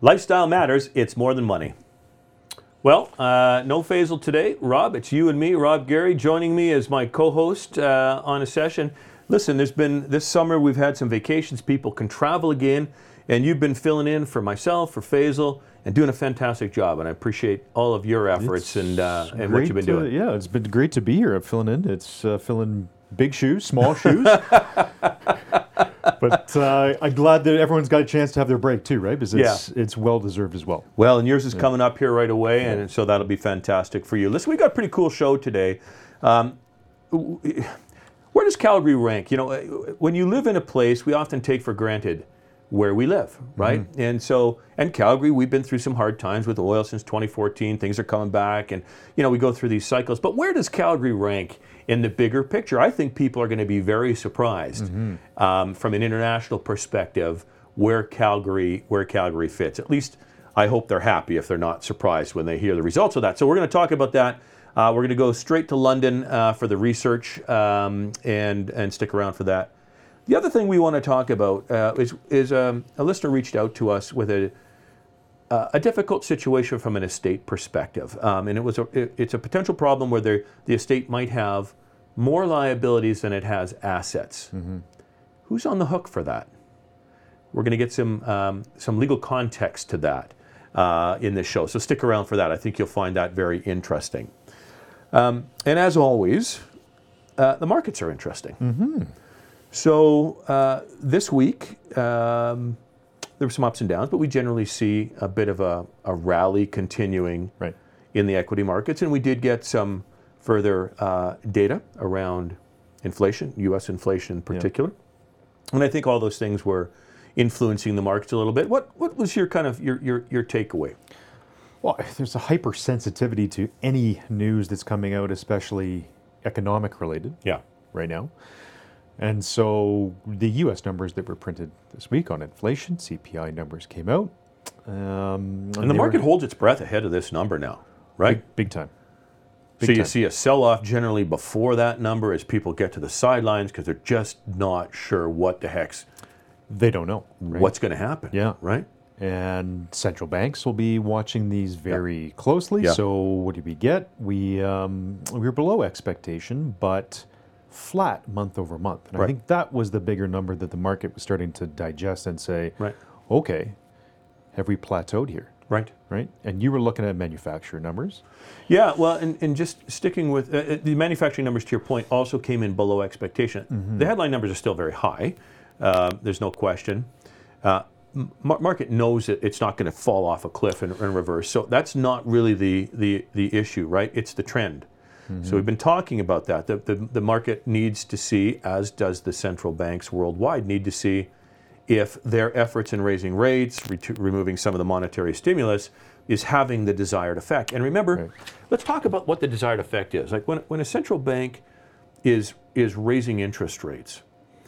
Lifestyle matters. It's more than money. Well, no Faisal today. Rob, it's you and me, Rob Gary, joining me as my co-host on a session. Listen, this summer we've had some vacations. People can travel again, and you've been filling in for myself, for Faisal, and doing a fantastic job. And I appreciate all of your efforts and what you've been doing. Yeah, it's been great to be here. I'm filling in. It's filling big shoes, small shoes. But I'm glad that everyone's got a chance to have their break too, right? Because it's well-deserved as well. Well, and yours is coming up here right away, and so that'll be fantastic for you. Listen, we got a pretty cool show today. Where does Calgary rank? You know, when you live in a place, we often take for granted where we live, right? Mm-hmm. And Calgary, we've been through some hard times with oil since 2014. Things are coming back, and we go through these cycles. But where does Calgary rank in the bigger picture? I think people are going to be very surprised from an international perspective where Calgary fits. At least I hope they're happy if they're not surprised when they hear the results of that. So we're going to talk about that. We're going to go straight to London for the research and stick around for that. The other thing we want to talk about is a listener reached out to us with a difficult situation from an estate perspective, and it's a potential problem where the estate might have more liabilities than it has assets. Mm-hmm. Who's on the hook for that? We're going to get some legal context to that in this show, so stick around for that. I think you'll find that very interesting. And as always, the markets are interesting. Mm-hmm. So this week, there were some ups and downs, but we generally see a bit of a rally continuing in the equity markets. And we did get some further data around inflation, U.S. inflation in particular. Yeah. And I think all those things were influencing the markets a little bit. What was your kind of your takeaway? Well, there's a hypersensitivity to any news that's coming out, especially economic related right now. And so the U.S. numbers that were printed this week on inflation, CPI numbers came out. And the market holds its breath ahead of this number now, right? Big time. You see a sell-off generally before that number as people get to the sidelines because they're just not sure what the heck's... They don't know. Right? What's going to happen, right? And central banks will be watching these very closely. Yeah. So what did we get? We were below expectation, but... flat month over month. And I think that was the bigger number that the market was starting to digest and say, okay, have we plateaued here? Right. And you were looking at manufacturer numbers. Yeah, well, and just sticking with the manufacturing numbers, to your point, also came in below expectation. Mm-hmm. The headline numbers are still very high. There's no question. Market knows that it's not going to fall off a cliff and reverse. So that's not really the issue, right? It's the trend. Mm-hmm. So we've been talking about that. The market needs to see, as does the central banks worldwide, need to see if their efforts in raising rates, removing some of the monetary stimulus, is having the desired effect. And remember, let's talk about what the desired effect is. Like when a central bank is raising interest rates,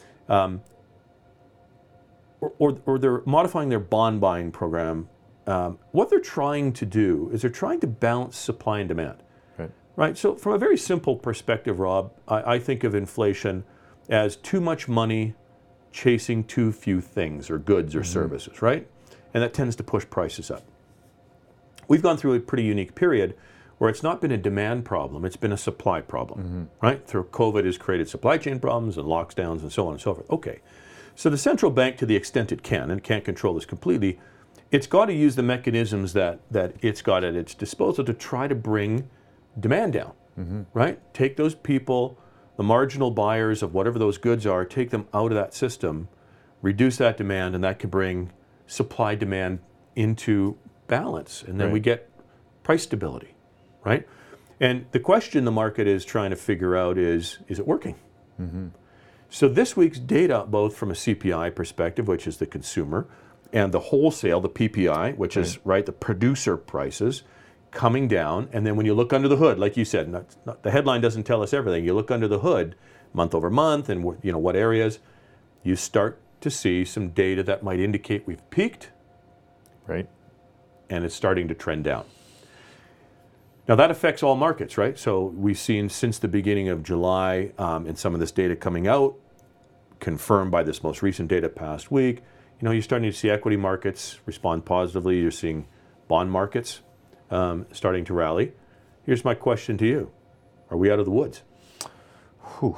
or they're modifying their bond buying program, what they're trying to do is they're trying to balance supply and demand. Right, so from a very simple perspective, Rob, I think of inflation as too much money chasing too few things or goods or services, right? And that tends to push prices up. We've gone through a pretty unique period where it's not been a demand problem, it's been a supply problem, right? Through COVID has created supply chain problems and lockdowns and so on and so forth. Okay, so the central bank, to the extent it can, and can't control this completely, it's got to use the mechanisms that it's got at its disposal to try to bring demand down, right? Take those people, the marginal buyers of whatever those goods are, take them out of that system, reduce that demand, and that can bring supply-demand into balance. And then we get price stability, right? And the question the market is trying to figure out is it working? Mm-hmm. So this week's data, both from a CPI perspective, which is the consumer, and the wholesale, the PPI, which is the producer prices, coming down, and then when you look under the hood, like you said, the headline doesn't tell us everything. You look under the hood, month over month, and what areas, you start to see some data that might indicate we've peaked, and it's starting to trend down. Now that affects all markets, right? So we've seen since the beginning of July, and some of this data coming out, confirmed by this most recent data past week, you're starting to see equity markets respond positively. You're seeing bond markets starting to rally. Here's my question to you. Are we out of the woods? Whew.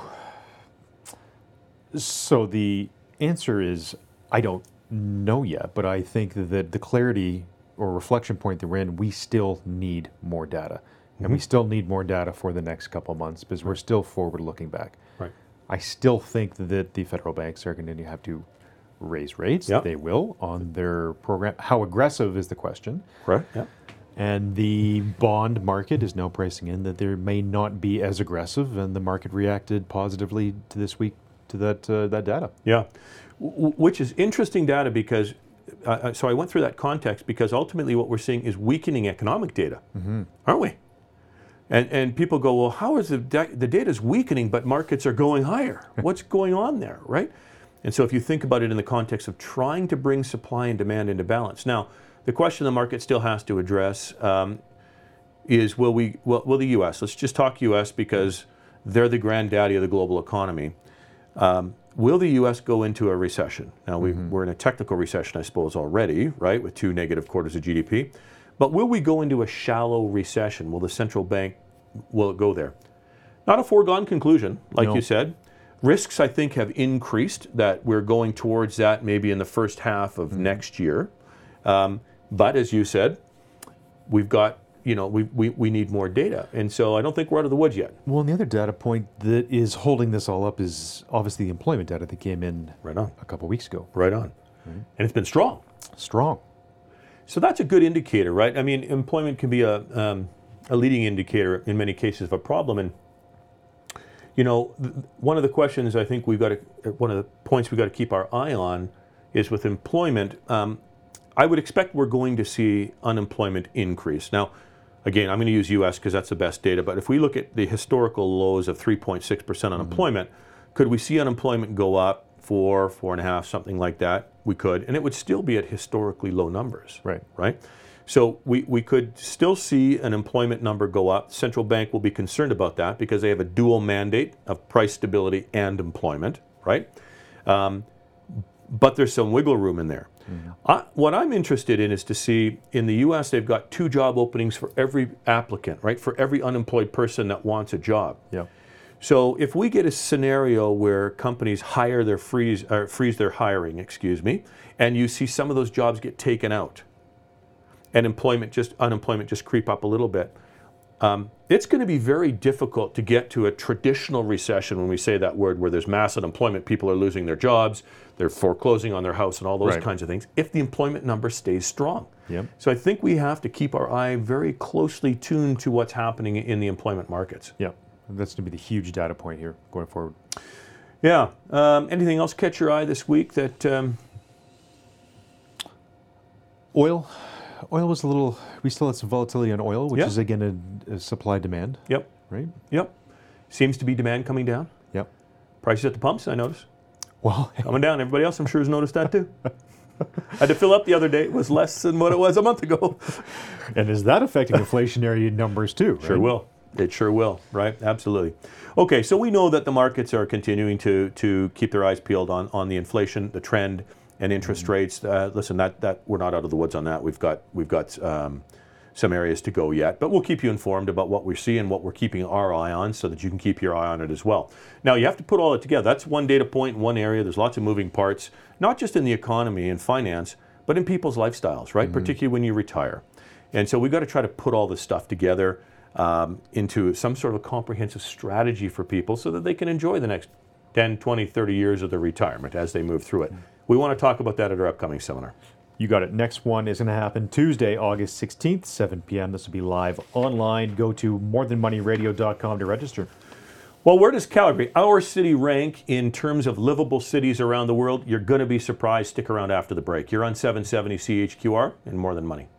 So the answer is, I don't know yet, but I think that the clarity or reflection point that we're in, we still need more data. And we still need more data for the next couple of months because we're still forward looking back. Right. I still think that the federal banks are going to have to raise rates. Yep. They will on their program. How aggressive is the question? Right. Yeah. And the bond market is now pricing in that there may not be as aggressive, and the market reacted positively to this week to that data. Yeah, which is interesting data because, so I went through that context because ultimately what we're seeing is weakening economic data, aren't we? And people go, well, how is the data is weakening, but markets are going higher? What's going on there, right? And so if you think about it in the context of trying to bring supply and demand into balance. Now, the question the market still has to address is will the U.S., let's just talk U.S. because they're the granddaddy of the global economy. Will the U.S. go into a recession? Now, we're in a technical recession, I suppose, already, right, with 2 negative quarters of GDP. But will we go into a shallow recession? Will the central bank, will it go there? Not a foregone conclusion, like you said. Risks, I think, have increased that we're going towards that maybe in the first half of next year. But as you said, we've got, we need more data. And so I don't think we're out of the woods yet. Well, and the other data point that is holding this all up is obviously the employment data that came in a couple of weeks ago. Right on. And it's been strong. Strong. So that's a good indicator, right? I mean, employment can be a leading indicator in many cases of a problem. And, one of the questions I think one of the points we've got to keep our eye on is with employment. I would expect we're going to see unemployment increase. Now, again, I'm going to use U.S. because that's the best data, but if we look at the historical lows of 3.6% unemployment, could we see unemployment go up 4.5, something like that? We could, and it would still be at historically low numbers. Right? So we could still see an employment number go up. Central bank will be concerned about that because they have a dual mandate of price stability and employment, right? But there's some wiggle room in there. What I'm interested in is to see in the U.S. they've got 2 job openings for every applicant, right? For every unemployed person that wants a job. Yeah. So if we get a scenario where companies freeze their hiring, and you see some of those jobs get taken out, and unemployment just creep up a little bit, it's going to be very difficult to get to a traditional recession when we say that word, where there's mass unemployment, people are losing their jobs, they're foreclosing on their house and all those kinds of things, if the employment number stays strong. Yep. So I think we have to keep our eye very closely tuned to what's happening in the employment markets. Yeah, that's going to be the huge data point here going forward. Yeah. Anything else catch your eye this week that... Oil was a little, we still had some volatility on oil, which is again a supply demand. Yep. Right? Yep. Seems to be demand coming down. Yep. Prices at the pumps, I noticed. Well, coming down. Everybody else, I'm sure, has noticed that too. I had to fill up the other day. It was less than what it was a month ago. And is that affecting inflationary numbers too? Right? Sure will. It sure will, right? Absolutely. Okay, so we know that the markets are continuing to keep their eyes peeled on the inflation, the trend, and interest rates. Listen, that we're not out of the woods on that. We've got some areas to go yet, but we'll keep you informed about what we see and what we're keeping our eye on so that you can keep your eye on it as well. Now, you have to put all it together. That's one data point in one area. There's lots of moving parts, not just in the economy and finance, but in people's lifestyles, right? Particularly when you retire. And so we've got to try to put all this stuff together into some sort of a comprehensive strategy for people so that they can enjoy the next 10, 20, 30 years of their retirement as they move through it. We want to talk about that at our upcoming seminar. You got it. Next one is going to happen Tuesday, August 16th, 7 p.m. This will be live online. Go to morethanmoneyradio.com to register. Well, where does Calgary, our city, rank in terms of livable cities around the world? You're going to be surprised. Stick around after the break. You're on 770 CHQR and More Than Money.